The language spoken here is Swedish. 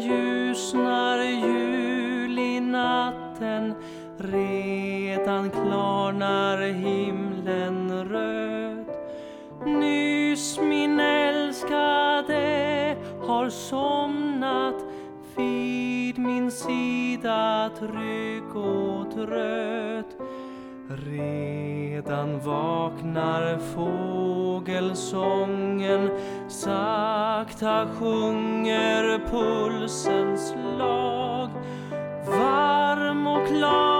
ljusnar jul i natten, redan klarnar himlen röd. Nyss min älskade har somnat vid min sida trygg och trött. Redan vaknar fågelsången, sakta sjunger pulsens slag. Varm och klar